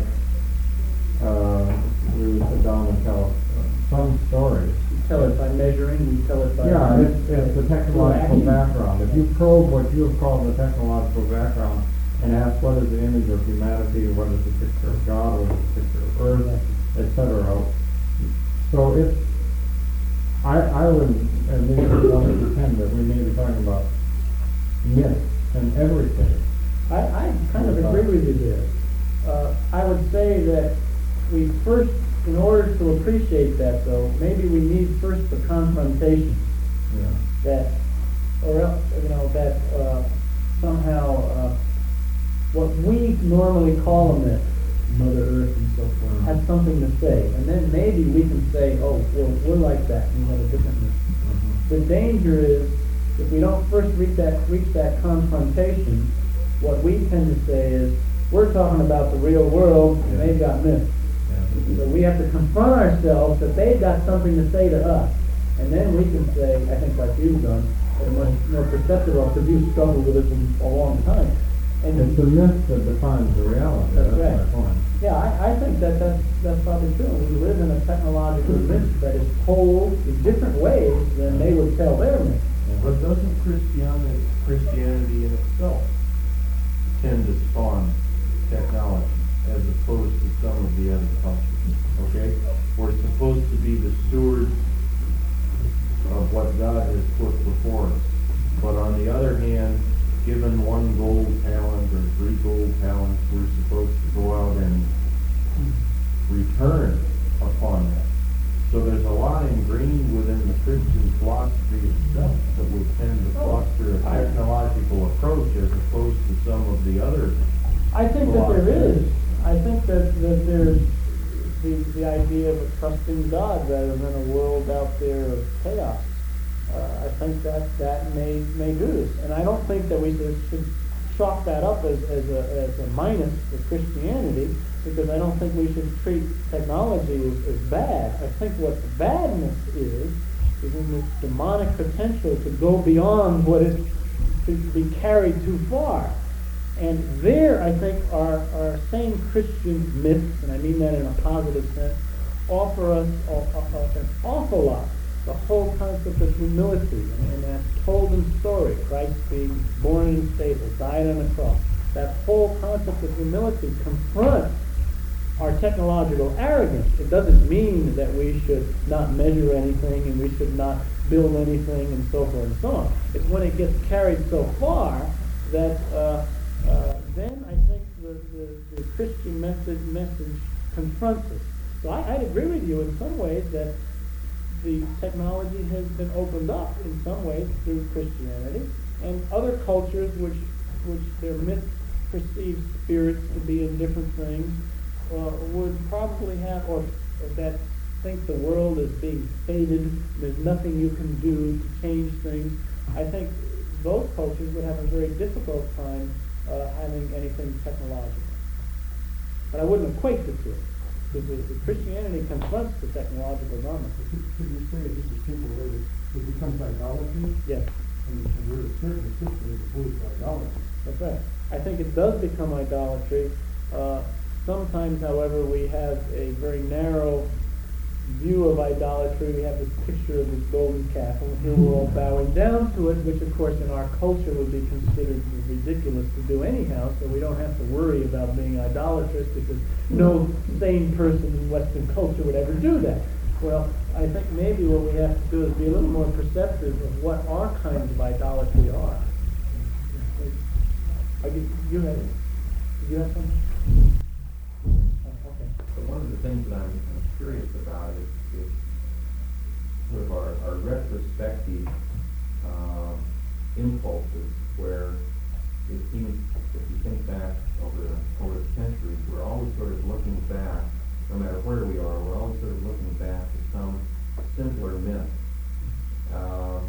uh, we would sit down and tell uh, some stories. We tell it by measuring, we tell it by... Yeah, it's, it's the technological background. If you probe what you have called the technological background and ask what is the image of humanity, what is the picture of God, what is the picture of Earth, et cetera. So it's, I, I would at least want to pretend that we may be talking about myth and everything. I, I kind of agree with you there. Uh, I would say that we first, in order to appreciate that though, maybe we need first the confrontation. Yeah. That, or else, you know, that uh, somehow uh, what we normally call a myth, Mother Earth and so forth, Mm-hmm. has something to say. And then maybe we can say, oh, well, we're like that, and we have a different myth. Mm-hmm. The danger is, if we don't first reach that, reach that confrontation, what we tend to say is, we're talking about the real world, and they've got myths. Yeah. So we have to confront ourselves that they've got something to say to us. And then we can say, I think like you've done, at a much more perceptive level, because you've struggled with this for a long time. And It's the myth that defines the reality. That's That's, right. my point. yeah, I, I think that that's, that's probably true. We live in a technological myth that is told in different ways than they would tell their myth. But doesn't Christianity, Christianity in itself tend to spawn technology as opposed to some of the other cultures? Okay? We're supposed to be the stewards of what God has put before us. But on the other hand, given one gold talent or three gold talents, we're supposed to go out and return upon that. So there's a lot ingrained within the Christian philosophy itself that would tend to foster a technological approach as opposed to some of the other. I think that there is. I think that, that there's the, the idea of trusting God rather than a world out there of chaos. Uh, I think that that may may do this. And I don't think that we should, should chalk that up as, as, a, as a minus for Christianity, because I don't think we should treat technology as, as bad. I think what the badness is, is in this demonic potential to go beyond what is to be carried too far. And there, I think, our, our same Christian myths, and I mean that in a positive sense, offer us a, a, a, an awful lot. The whole concept of humility, and, and that told in story, Christ being born in a stable, died on a cross. That whole concept of humility confronts our technological arrogance. It doesn't mean that we should not measure anything and we should not build anything and so forth and so on. It's when it gets carried so far that uh, uh, then I think the, the, the Christian message, message confronts us. So I, I'd agree with you in some ways that the technology has been opened up in some ways through Christianity, and other cultures which which their myths perceive spirits to be in different things uh, would probably have, or, or that think the world is being fated, there's nothing you can do to change things. I think those cultures would have a very difficult time uh, having anything technological. But I wouldn't equate the two. Because the, the Christianity confronts the technological garment. Could you say this is people where it becomes idolatry? Yes, And, and we're a certain system as opposed to idolatry. that's right. I think it does become idolatry. Uh, sometimes, however, we have a very narrow view of idolatry. We have this picture of this golden calf, and here we're all bowing down to it, which of course in our culture would be considered ridiculous to do anyhow, so we don't have to worry about being idolatrous because no sane person in Western culture would ever do that. Well, I think maybe what we have to do is be a little more perceptive of what our kinds of idolatry are. I did, you had, did you have something? Oh, okay. So one of the things that I'm I'm curious about is, is sort of our, our retrospective um, impulses, where it seems, if you think back over the, over the centuries, we're always sort of looking back, no matter where we are, we're always sort of looking back to some simpler myth. Um,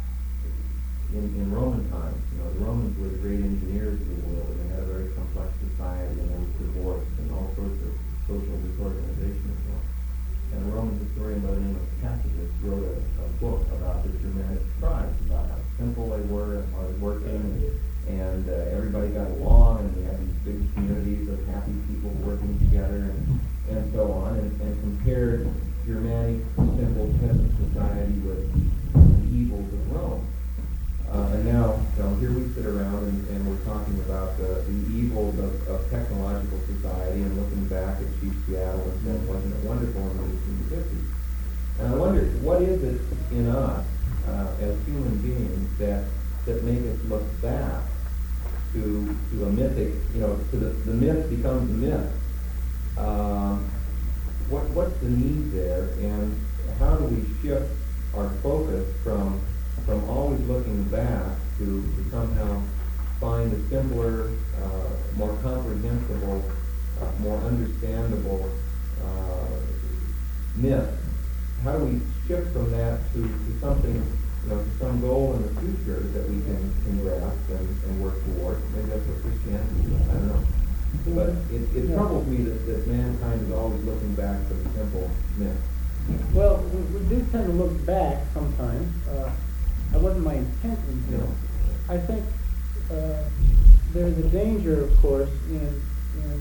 in, in Roman times, you know, the Romans were the great engineers of the world, and they had a very complex society, and there was divorce and all sorts of social disorganization as well. And a Roman historian by the name of Tacitus wrote a, a book about the Germanic tribes, about how simple they were and hard working, and, and uh, everybody got along, and we had these big communities of happy people working together, and, and so on, and, and compared Germanic simple peasant society with the evils of Rome. Uh, and now, you know, here we sit around and, and we're talking about the, the evils of, of technological society and looking back at cheap Seattle and saying, wasn't it wonderful in the eighteen fifties? And I wonder, what is it in us uh, as human beings that that make us look back to to a mythic, you know, to the, the myth becomes the myth. Uh, what what's the need there, and how do we shift our focus from from always looking back to, to somehow find a simpler, uh, more comprehensible, uh, more understandable uh, myth? How do we shift from that to, to something, you know, to some goal in the future that we can, can grasp and, and work toward? Maybe that's what Christianity is, I don't know. But it, it troubles me that, that mankind is always looking back to the simple myth. Well, we, we do tend to look back sometimes. Uh, that wasn't my intent in this. I think uh, there's a danger, of course, in, in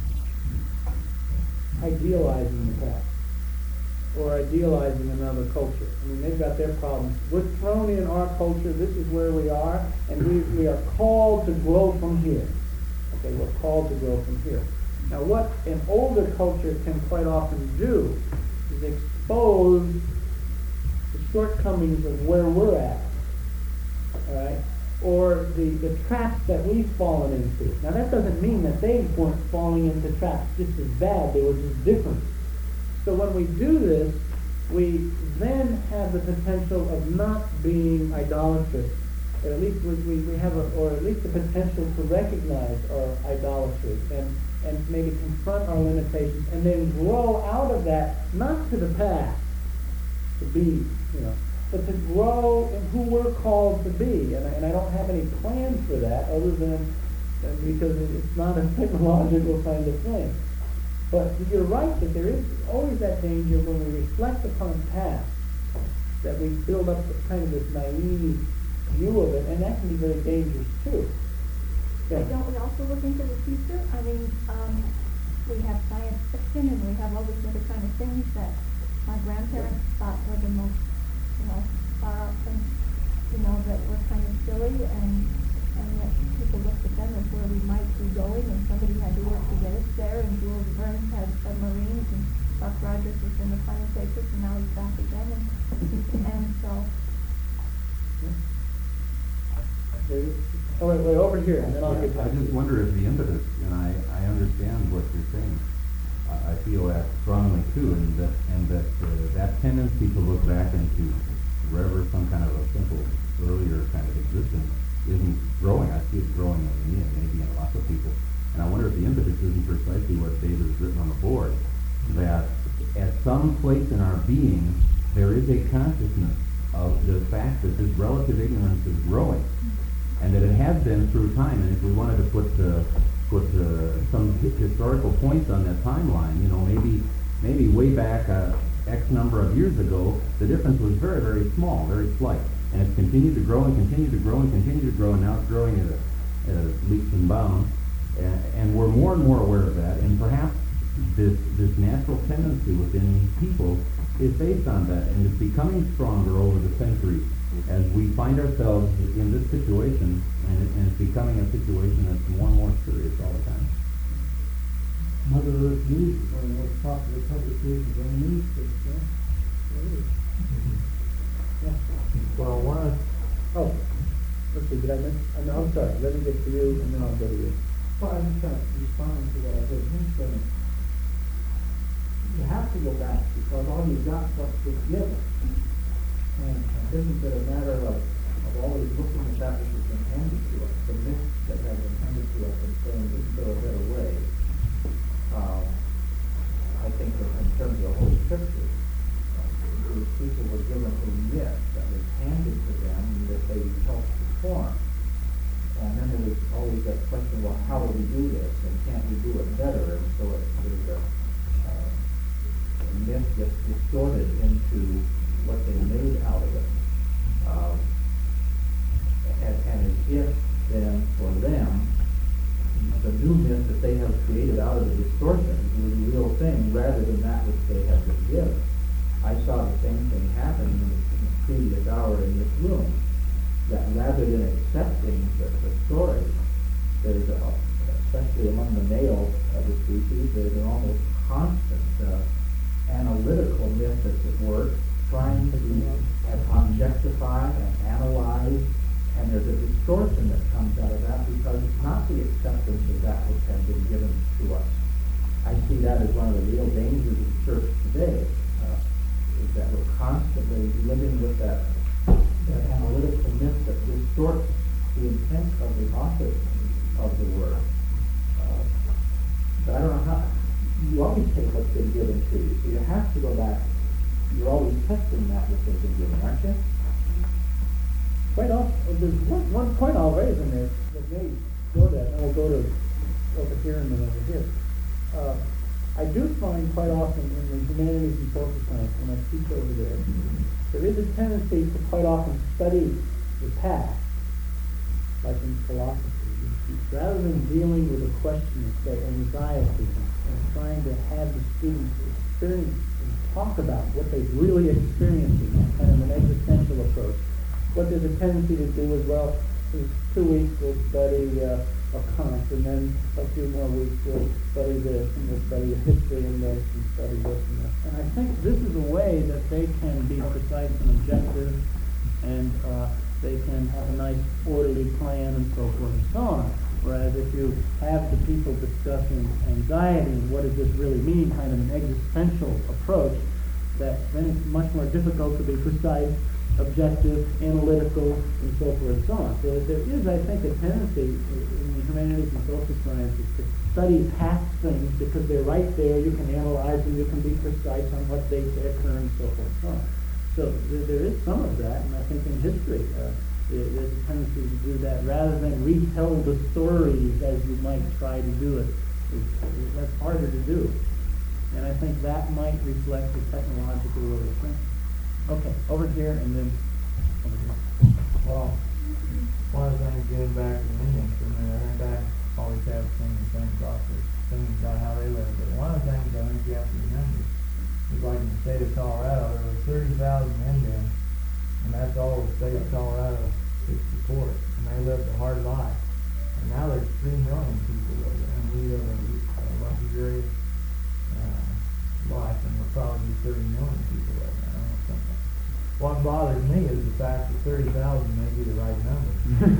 uh, idealizing the past or idealizing another culture. I mean, they've got their problems. We're thrown in our culture. This is where we are, and we, we are called to grow from here. Okay, we're called to grow from here. Now, what an older culture can quite often do is expose the shortcomings of where we're at, all right, or the, the traps that we've fallen into. Now, that doesn't mean that they weren't falling into traps just as bad. They were just different. So when we do this, we then have the potential of not being idolatrous, or at least we, we, we have a, or at least the potential to recognize our idolatry and and maybe confront our limitations, and then grow out of that, not to the past, to be, you know, but to grow in who we're called to be. And I, and I don't have any plans for that, other than uh, because it's not a technological kind of thing. But you're right that there is always that danger when we reflect upon the past, that we build up kind of this naive view of it, and that can be very dangerous too. Yeah. But don't we also look into the future? I mean, um, we have science fiction and we have all these other kind of things that my grandparents thought were the most, you know, far out things, you know, that were kind of silly, and and yet people looked at them as where we might be going, and somebody had to work to get us there, and Jules Verne had submarines, and Buck Rogers was in the Final Papers, and now he's back again, and, and so... Oh, wait, wait, over here, and then I'll get I back. just wonder if the impetus, and I, I understand what you're saying, I, I feel that strongly too, and that and that uh, that tendency to look back into wherever some kind of a simple earlier kind of existence isn't growing. I see it growing in me and maybe in lots of people. And I wonder if the impetus isn't precisely what David has written on the board, that at some place in our being there is a consciousness of the fact that this relative ignorance is growing, and that it has been through time. And if we wanted to put uh, put uh, some historical points on that timeline, you know, maybe maybe way back uh, X number of years ago, the difference was very, very small, very slight, and it's continued to grow and continued to grow and continued to grow, and now it's growing at, a, at a leaps and bounds, and, and we're more and more aware of that, and perhaps this this natural tendency within people is based on that, and it's becoming stronger over the centuries as we find ourselves in this situation, and, it, and it's becoming a situation that's more and more serious all the time. Mother Earth News is one of the most popular publications on the news. Yeah. Yeah. Well, one of, Oh, let's see, did I miss, I'm, I'm sorry, let me get to you, and then I'll go to you. Well, I'm just gonna respond to what I heard him saying. You have to go back, because all you've got is what's been given. And isn't it a matter of, of always looking at that which has been handed to us, the myths that have been handed to us, and saying, isn't there a better way? Um, I think that in terms of the whole scripture, uh, these people were given a myth that was handed to them and that they helped to form. And then there was always that question, well, how do we do this, and can't we do it better? And so it, there's a, uh, a myth gets distorted into what they made out of it. Um, and, and as if then for them, the new myth that they have created out of the distortion was the real thing rather than that which they have been given. I saw the same thing happen in the, in the previous hour in this room, that rather than accepting the, the story, there's a, especially among the male of the species, there's an almost constant uh, analytical myth that's at work, trying to objectify and analyze, and there's a distortion that comes out of that because it's not the acceptance of that which has been given to us. I see that as one of the real dangers of the church today, uh, is that we're constantly living with that, that analytical myth that distorts the intent of the author of the word. Uh, but I don't know how, you always take what's been given to you, so you have to go back. You're always testing that which has been given, aren't you? Quite often, there's one, one point I'll raise in there that may go to that, and we'll go to over here and then over here. Uh, I do find quite often in the humanities and social science, when I teach over there, there is a tendency to quite often study the past, like in philosophy, rather than dealing with a question of, say, anxiety and trying to have the students experience and talk about what they've really experienced in that kind of an existential approach. What there's a tendency to do is, well, in two weeks we'll study uh, a Kant, and then a few more weeks we'll study this, and we'll study the history and this, and study this and this. And I think this is a way that they can be precise and objective, and uh, they can have a nice orderly plan and so forth and so on. Whereas if you have the people discussing anxiety and what does this really mean, kind of an existential approach, that then it's much more difficult to be precise, objective, analytical, and so forth and so on. So there is, I think, a tendency in the humanities and social sciences to study past things because they're right there, you can analyze them, you can be precise on what dates they occur, and so forth and so on. So there, there is some of that, and I think in history, uh, there, there's a tendency to do that rather than retell the stories as you might try to do it. It's, it, that's harder to do. And I think that might reflect the technological way of thinking. Okay, over here and then over here. Well, one of the things getting back to Indians for a minute, I think I always have seen the same process, things about how they live. But one of the things I think you have to remember is like in the state of Colorado, there were thirty thousand Indians, and that's all the state of Colorado could support, and they lived a hard life. And now there's three million people living, and we live a, a luxurious uh, life, and we'll probably be thirty million people living. What bothers me is the fact that thirty thousand may be the right number.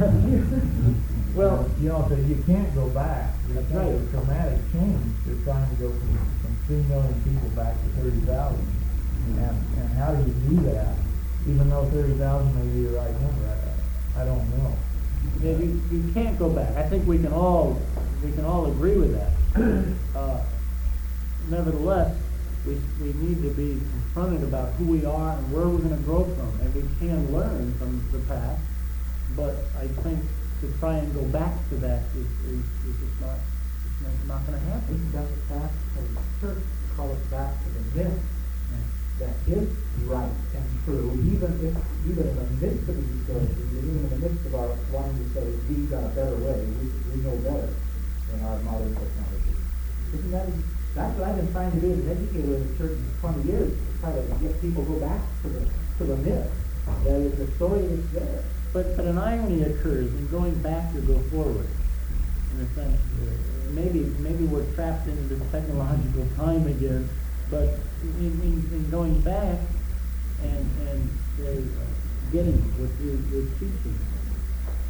Well, you know, so you can't go back. It's right. A dramatic change. They're trying to go from, from three million people back to thirty thousand. And, and how do you do that, even though thirty thousand may be the right number? I, I don't know. Yeah, you, you can't go back. I think we can all we can all agree with that. Uh, nevertheless, we we need to be confronted about who we are and where we're going to grow from, and we can learn from the past. But I think to try and go back to that is is, is just not it's not, not going to happen. It doesn't have to the church call it back to the myth that is right and true, even if even in the midst of the distortion, even in the midst of our wanting to say we've got a better way, we, we know better than our modern technology. Isn't that that's what I've been trying to do as an educator in the church for twenty years, to try to get people to go back to the to the myth. That is the story that's there. But but an irony occurs in going back to go forward. In a sense, uh, maybe maybe we're trapped into this technological time again. But in, in, in going back and and uh, getting what you, you're teaching,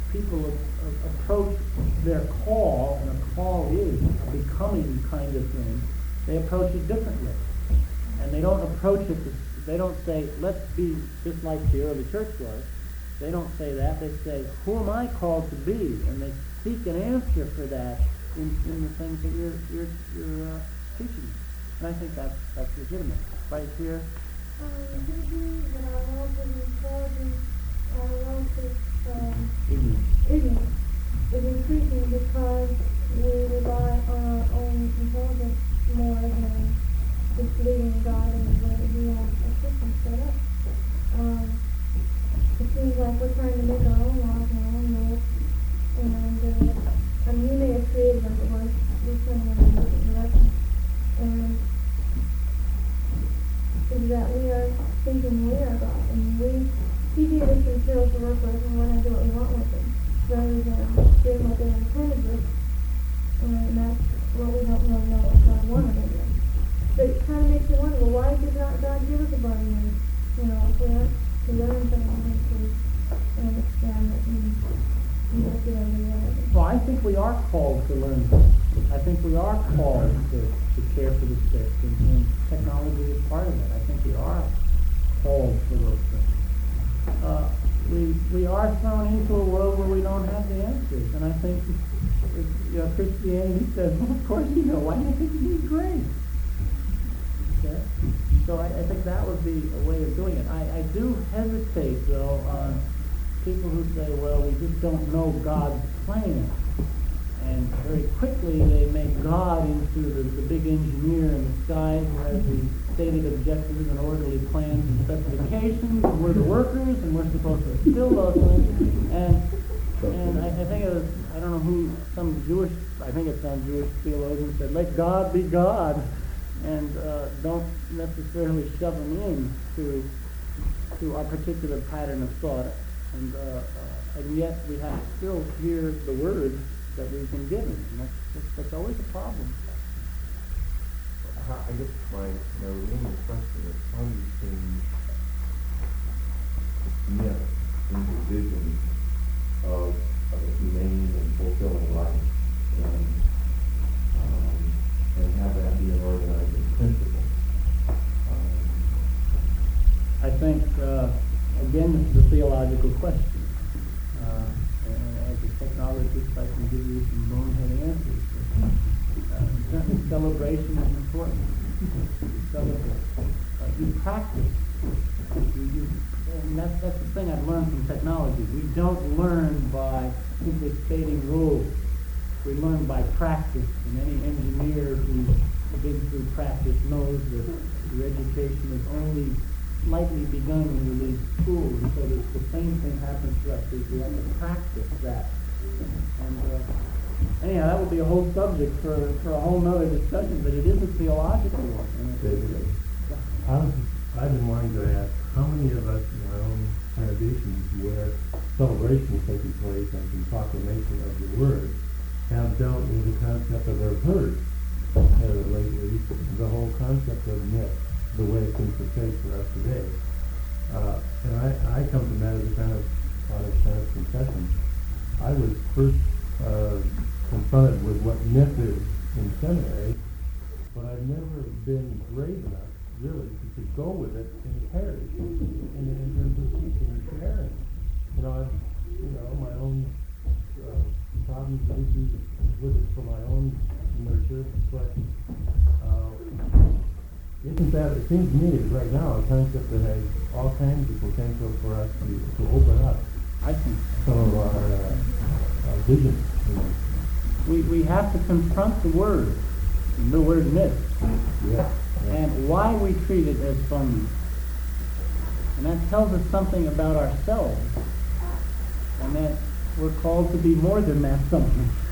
people a- a- approach their call, and a call is a becoming kind of thing, they approach it differently. And they don't approach it, to- they don't say, let's be just like the early church was. They don't say that. They say, who am I called to be? And they seek an answer for that in, in the things that you're, you're, you're uh, teaching. And I think that's, that's legitimate. Right here. Um, maybe that our relative intelligence, our relative um, Ignorance. ignorance is increasing because we rely on our own intelligence more than just believing God and the way that He wants our system set up. Um, it seems like we're trying to make our own laws and our own rules, and uh, I mean, we may have created them, but we're, we're sending them in a different direction. And is that we are thinking we are God, and we, He gave us some skills to work with, and we're going to do what we want with them, rather than doing what they're intended with, and that's what we don't really know what God wanted in them. But it kind of makes you wonder, well, why did not God give us a body, and, you know, if we aren't to learn something and to understand it and investigate it. Well, I think we are called to learn. I think we are called to, to care for the sick, and, and technology is part of it. I think we are called for those things. Uh, we we are thrown into a world where we don't have the answers, and I think if, you know, Christianity says, well, of course you know. Why do you think you need grace? Okay, so I, I think that would be a way of doing it. I, I do hesitate though on people who say, well, we just don't know God's plan. And very quickly they make God into the, the big engineer in the sky who has the stated objectives and orderly plans and specifications, and we're the workers, and we're supposed to fulfill those things. And and I, I think it was, I don't know who, some Jewish, I think it's some Jewish theologian said, let God be God, and uh, don't necessarily shove him in to, to our particular pattern of thought. And, uh, uh, and yet we have to still hear the word that we've been given, and that's, that's, that's always a problem. How, I guess my, my remaining question is, how do you change myth into vision of, of a humane and fulfilling life, and um, and have that be an organizing principle? Um, I think, uh, again, this is a theological question. Uh, and as a technologist, I can give you some bonehead answers. But, uh, certainly celebration is important. You celebrate. Uh, you practice. You, you, and that's, that's the thing I've learned from technology. We don't learn by simply stating rules. We learn by practice. And any engineer who's been through practice knows that your education is only slightly begun when you leave school, and so the, the same thing happens to us. We, we have to practice that. And uh, anyhow, that would be a whole subject for, for a whole nother discussion, but it is a theological one. And it, I was, I've been wanting to ask, how many of us in our own congregations where celebration is taking place and the proclamation of the word have dealt with the concept of our heard uh, lately, the whole concept of myth, the way it's been portrayed for us today. Uh, and I, I come to that as a kind of, uh, kind of confession. I was first uh, confronted with what myth is in seminary, but I've never been brave enough, really, to, to go with it in the parish, in, in terms of teaching and sharing. You know, I've, you know, my own uh, problems and issues with it for my own nurture, but uh, isn't that, it seems to me right now, a concept that has all kinds of potential for us to, to open up I think some of our, uh, our vision. You know. we, we have to confront the word, the word myth, Yeah. yeah. and why we treat it as phony. And that tells us something about ourselves, and that we're called to be more than that something.